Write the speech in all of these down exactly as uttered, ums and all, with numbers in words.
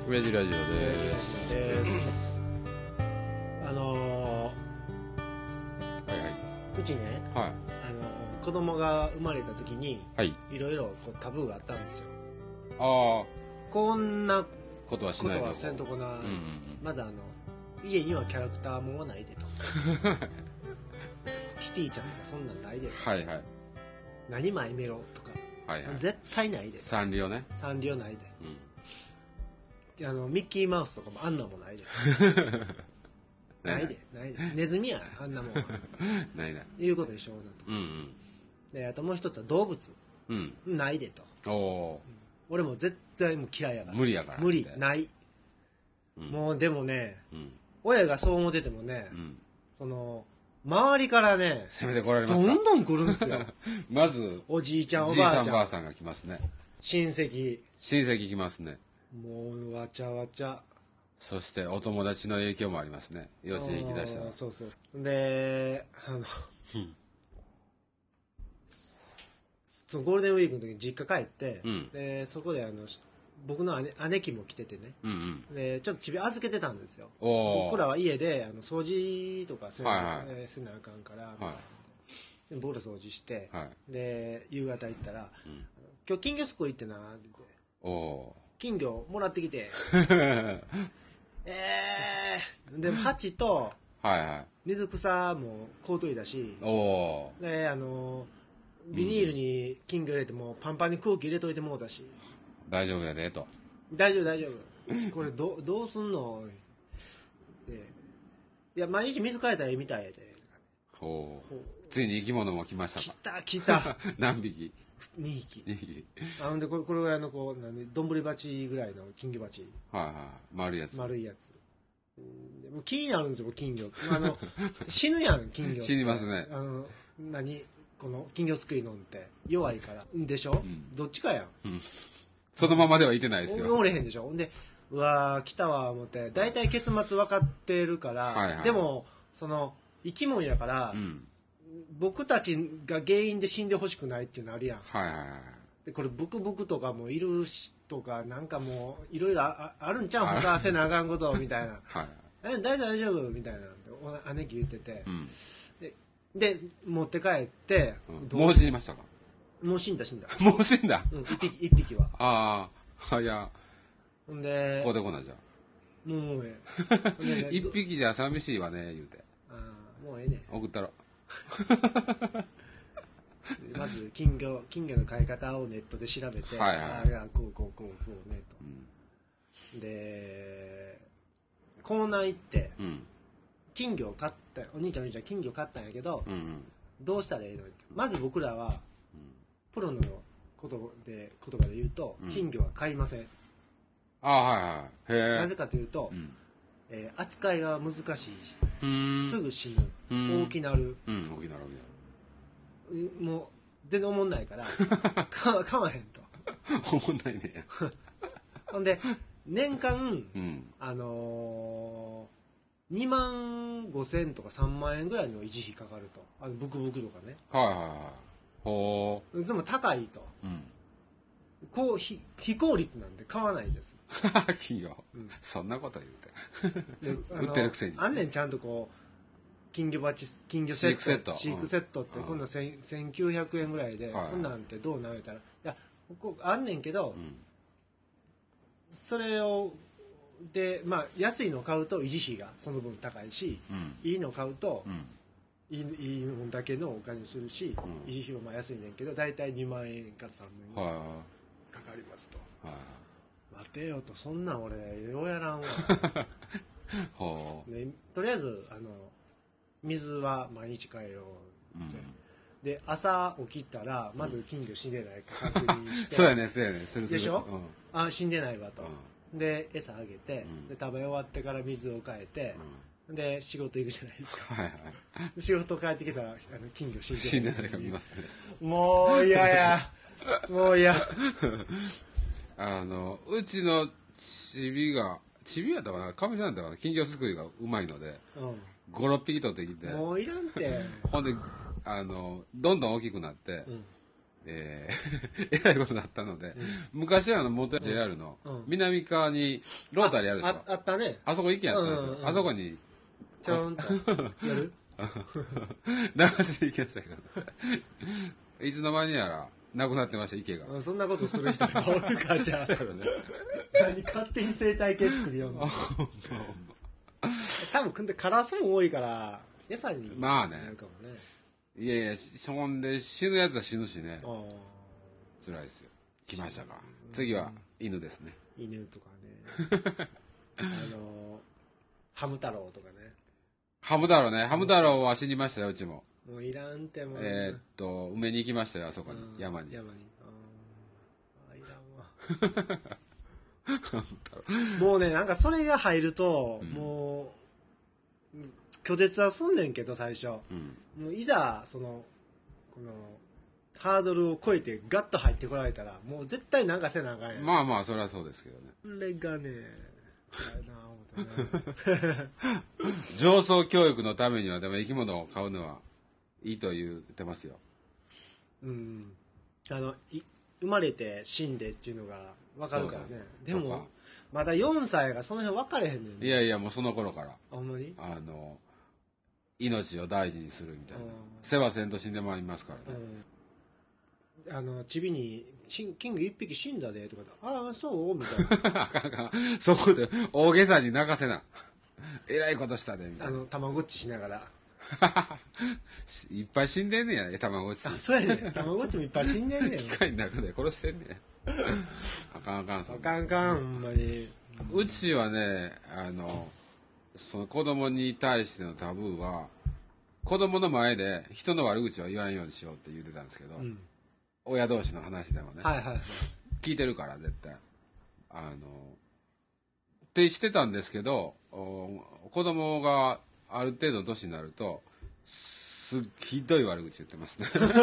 親父ラジオですですあのー、 はいはうちね、 いはいあのー、子供が生まれた時にはいいろいろこうタブーがあったんですよ。 ああこんなことはしないでことはせんとこな、 うんうんうん、 まずあの家にはキャラクターもんはないでとキティちゃんとかそんなんないでと、 はいはい何マイメロとか、 はいはい絶対ないでと、 サンリオね、 サンリオないで、 うん、 あのミッキーマウスとかもあんなもんないでないでないでネズミやあんなもんはないないいうことでしょうなと。 うんうんであともう一つは動物うんないでと。 おお俺も絶対もう嫌いやから無理やから無理ない、 うんもうでもね、 うん親がそう思っててもね、 うんその周りからね攻めてこられますか。 どんどん来るんですよまずおじいちゃんおじいばあちゃんさんばあさんが来ますね、 親戚親戚来ますね、 もうわちゃわちゃ、 そしてお友達の影響もありますね、幼稚園行きだしたら。 そうそうであのそのゴールデンウィークの時に実家帰って、 うん、 でそこであの僕の 姉, 姉貴も来ててね、 うんうん、 でちょっとちび預けてたんですよ。 お僕らは家であの掃除とかせな、 はいはいえーせなあかんから、 はいでボール掃除して、 はい、 で夕方行ったら、 うん、 今日金魚すくい行ってなって言って、 おお金魚もらってきてえーで鉢とはいはい水草も買うといだし、 おおであのビニールに金魚入れてもパンパンに空気入れといてもうたし、 大丈夫やでと。 大丈夫大丈夫これ ど, どうすんのって、いや毎日水変えたらええみたいやで、 おおついに生き物も来ました来か。 た来た何匹。 にひきにひきあんでこれこれぐらいのこう何どんぶり鉢ぐらいの金魚鉢、 はいはい丸いやつ。 丸いやつ、うんでも気になるんですよ金魚あの死ぬやん金魚死にますね。 あの何この金魚すくいのんって弱いからでしょ、うん、どっちかやん、 うん、そのままではいてないですよ。 おれへんでしょ。ほんでうわー来たわ思って大体結末分かってるから、 はいはい、 でもその生き物やから、うん、僕たちが原因で死んでほしくないっていうのあるやん、 はいはいはい、 でこれブクブクとかもいるしとかなんかもういろいろあるんちゃうほかせなあかんことみたいな、はい、え大丈夫大丈夫みたいな姉貴言ってて、うん、で, で持って帰って、 うん、もう死にましたか。 もう死んだ死んだもう死んだ、 うん、一匹一匹はああいやほんでこうでこないじゃんもうもうええ一匹じゃ寂しいわね言うて、 ああもうええね送ったろまず金魚金魚の飼い方をネットで調べて、はいはい、あいやこうこうこうこうねと、うん、でコーナー行って、うん、金魚を買ったお兄ちゃんお兄ちゃん金魚買ったんやけど、うんうん、どうしたらいいのってまず僕らは、うん、プロの言葉で言葉で言うと、うん、金魚は買いません。 ああはいはいへえ。 なぜかというと、うんえー、扱いが難しいしすぐ死ぬ大きなる、 うん、大きなる大きなるもう全然おもんないから買わへんとおもんないねほんで年間、うん、あのー、にまんごせんとかさんまんえんぐらいの維持費かかると、あのブクブクとかね、 はいはいはいほうでも高いと、うん、こうひ非効率なんで買わないです金魚、うん、そんなこと言うて売ってるくせにあんねんちゃんとこう金魚鉢金魚セット飼育セット、飼育セットって今度せんきゅうひゃくえんぐらいで、はい、こんなんてどうなめたらいやここあんねんけど、うん、それをでまあ安いの買うと維持費がその分高いし、うん、いいの買うと、うんいい, いいもんだけのお金にするし、うん、維持費はまあ安いねんけど大体にまんえんからさんまんえんかかりますと、はあ、待てよとそんなん俺ようやらんわね、とりあえずあの水は毎日変えようって、うん、で朝起きたらまず金魚死んでないか確認してそうやねそうやねするするでしょ、うん、あ死んでないわと、うん、で餌あげて、うん、で食べ終わってから水を変えて、うんで仕事行くじゃないですか、はいはい、仕事帰ってきたらあの金魚死んでない死んでないか見ますねもう嫌やもう嫌あのうちのチビがチビやったかなかみさんやったかな金魚すくいがうまいので、うん、ごろっぴき取ってきてもういらんてほんであのどんどん大きくなって、うん、 えー、えらいことになったので、うん、昔はあの元 ジェイアール の南側にロータリーあるでしょ。 あ, あ, あったね。 あそこ意見やったんですよ、うんうんうん、あそこにちょんとやる流していきましたけどいつの間にやらなくなってました、池が。 そんなことする人がおるかじゃあ、ね、何勝手に生態系作りようの多分カラスも多いから餌になるかもね。 いやいや、そんで死ぬやつは死ぬしね。辛いですよ。来ましたか。次は犬ですね。 犬とかねあのハム太郎とかね。 ハム太郎ね。ハム太郎は死にましたよ、うちも。 もういらんってもう。 えー、っと埋めに行きましたよ、あそこに、山に。 山に。ああ、いらんわもうね、なんかそれが入ると、うん、もう拒絶はすんねんけど最初、うん、もういざそのこのハードルを超えてガッと入ってこられたらもう絶対なんかせなあかんやん。 まあまあそれはそうですけどね。 それがね上層教育のためにはでも生き物を飼うのはいいと言ってますよ。 うんあのい生まれて死んでっていうのが分かるからね。そうそうでもまだよんさいがその辺分かれへんねんね。 いやいやもうその頃からあほんまにあの命を大事にするみたいな世話せんと死んでまいりますからね、 うん、あのチビにキング一匹死んだでとかああそうみたいなあかんあかんそこで大げさに泣かせなえらいことしたでみたいな。 あのたまごっちしながらいっぱい死んでんねやたまごっち。 あそうやねたまごっちもいっぱい死んでんねん機械の中で殺してんねんあかんあかんそんなあかんあかんほんまに。 うちはねあのその子供に対してのタブーは子供の前で人の悪口は言わんようにしようって言ってたんですけど、うん、親同士の話でもね、 はいはいはい、 聞いてるから絶対あのってしてたんですけど子供がある程度の年になるとすっひどい悪口言ってますね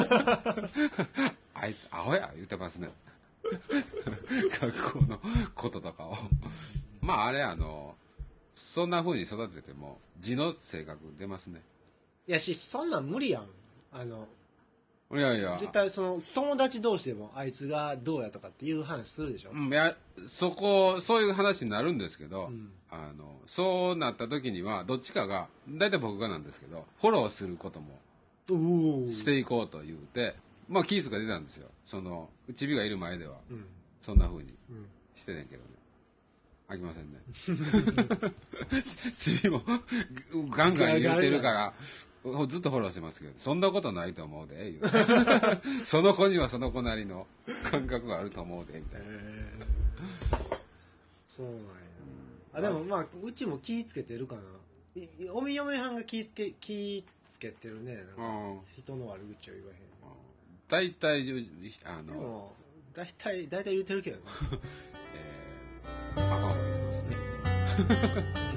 あいつアホや言ってますね学校のこととかをまああれあのそんな風に育てても字の性格出ますね。 いやしそんなん無理やん。あのいやいや絶対その友達同士でもあいつがどうやとかっていう話するでしょ。 うん、いやそこそういう話になるんですけど、うん、あのそうなった時にはどっちかが大体僕がなんですけどフォローすることもしていこうと言うてまあキースが出たんですよ。そのちびがいる前では、うん、そんな風にしてねんけどねあきませんねちびもガンガン言うてるからずっとフォローしてますけどそんなことないと思うで言うその子にはその子なりの感覚があると思うでみたいな、えー、そうなんや、うん、あでもまあうちも気ぃつけてるかな。おみ嫁はんが気ぃつけ気ぃつけてるね。なんか人の悪口を言わへん。 大体あのでも大体大体言うてるけどねえー、母は言ってますね